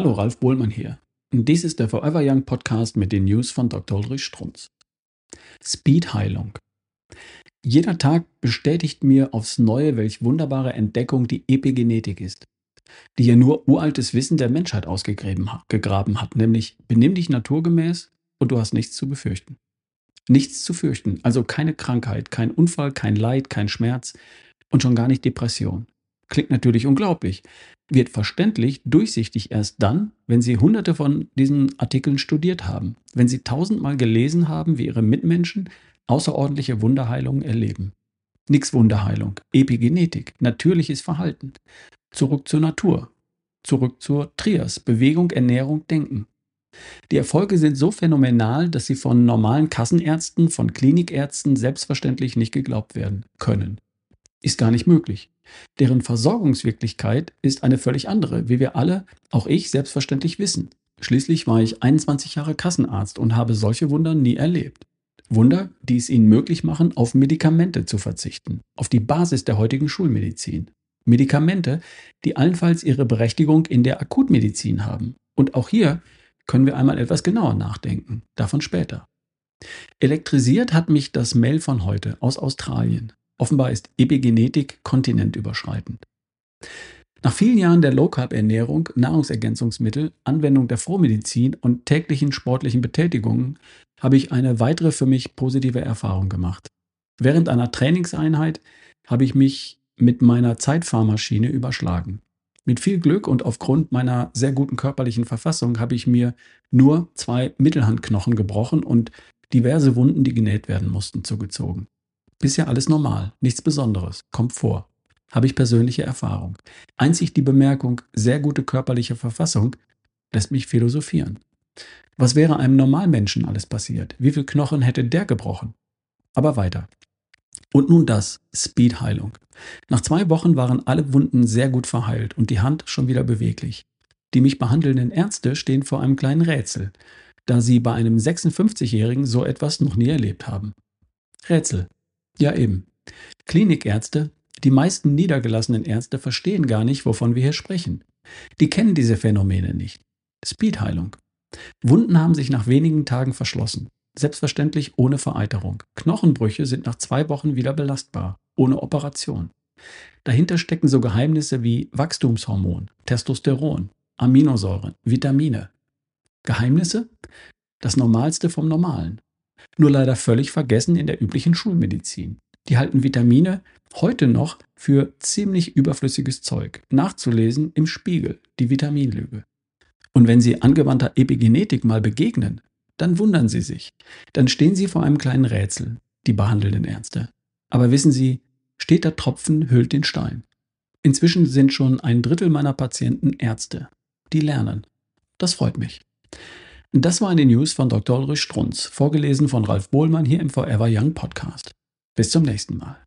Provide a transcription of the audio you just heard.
Hallo, Ralf Bohlmann hier. Dies ist der Forever Young Podcast mit den News von Dr. Ulrich Strunz. Speedheilung. Jeder Tag bestätigt mir aufs Neue, welch wunderbare Entdeckung die Epigenetik ist, die ja nur uraltes Wissen der Menschheit gegraben hat, nämlich benimm dich naturgemäß und du hast nichts zu befürchten. Nichts zu fürchten, also keine Krankheit, kein Unfall, kein Leid, kein Schmerz und schon gar nicht Depression. Klingt natürlich unglaublich, wird verständlich, durchsichtig erst dann, wenn Sie hunderte von diesen Artikeln studiert haben, wenn Sie tausendmal gelesen haben, wie Ihre Mitmenschen außerordentliche Wunderheilungen erleben. Nix Wunderheilung, Epigenetik, natürliches Verhalten. Zurück zur Natur, zurück zur Trias, Bewegung, Ernährung, Denken. Die Erfolge sind so phänomenal, dass sie von normalen Kassenärzten, von Klinikärzten selbstverständlich nicht geglaubt werden können. Ist gar nicht möglich. Deren Versorgungswirklichkeit ist eine völlig andere, wie wir alle, auch ich, selbstverständlich wissen. Schließlich war ich 21 Jahre Kassenarzt und habe solche Wunder nie erlebt. Wunder, die es ihnen möglich machen, auf Medikamente zu verzichten, auf die Basis der heutigen Schulmedizin. Medikamente, die allenfalls ihre Berechtigung in der Akutmedizin haben. Und auch hier können wir einmal etwas genauer nachdenken, davon später. Elektrisiert hat mich das Mail von heute aus Australien. Offenbar ist Epigenetik kontinentüberschreitend. Nach vielen Jahren der Low-Carb-Ernährung, Nahrungsergänzungsmittel, Anwendung der Frohmedizin und täglichen sportlichen Betätigungen habe ich eine weitere für mich positive Erfahrung gemacht. Während einer Trainingseinheit habe ich mich mit meiner Zeitfahrmaschine überschlagen. Mit viel Glück und aufgrund meiner sehr guten körperlichen Verfassung habe ich mir nur 2 Mittelhandknochen gebrochen und diverse Wunden, die genäht werden mussten, zugezogen. Bisher alles normal, nichts Besonderes, kommt vor. Habe ich persönliche Erfahrung. Einzig die Bemerkung, sehr gute körperliche Verfassung, lässt mich philosophieren. Was wäre einem Normalmenschen alles passiert? Wie viel Knochen hätte der gebrochen? Aber weiter. Und nun das, Speedheilung. Nach 2 Wochen waren alle Wunden sehr gut verheilt und die Hand schon wieder beweglich. Die mich behandelnden Ärzte stehen vor einem kleinen Rätsel, da sie bei einem 56-Jährigen so etwas noch nie erlebt haben. Rätsel. Ja eben. Klinikärzte, die meisten niedergelassenen Ärzte verstehen gar nicht, wovon wir hier sprechen. Die kennen diese Phänomene nicht. Speedheilung. Wunden haben sich nach wenigen Tagen verschlossen. Selbstverständlich ohne Vereiterung. Knochenbrüche sind nach 2 Wochen wieder belastbar, ohne Operation. Dahinter stecken so Geheimnisse wie Wachstumshormon, Testosteron, Aminosäuren, Vitamine. Geheimnisse? Das Normalste vom Normalen. Nur leider völlig vergessen in der üblichen Schulmedizin. Die halten Vitamine heute noch für ziemlich überflüssiges Zeug. Nachzulesen im Spiegel, die Vitaminlüge. Und wenn Sie angewandter Epigenetik mal begegnen, dann wundern Sie sich. Dann stehen Sie vor einem kleinen Rätsel, die behandelnden Ärzte. Aber wissen Sie, steter Tropfen höhlt den Stein. Inzwischen sind schon 1/3 meiner Patienten Ärzte. Die lernen. Das freut mich. Das war eine News von Dr. Ulrich Strunz, vorgelesen von Ralf Bohlmann hier im Forever Young Podcast. Bis zum nächsten Mal.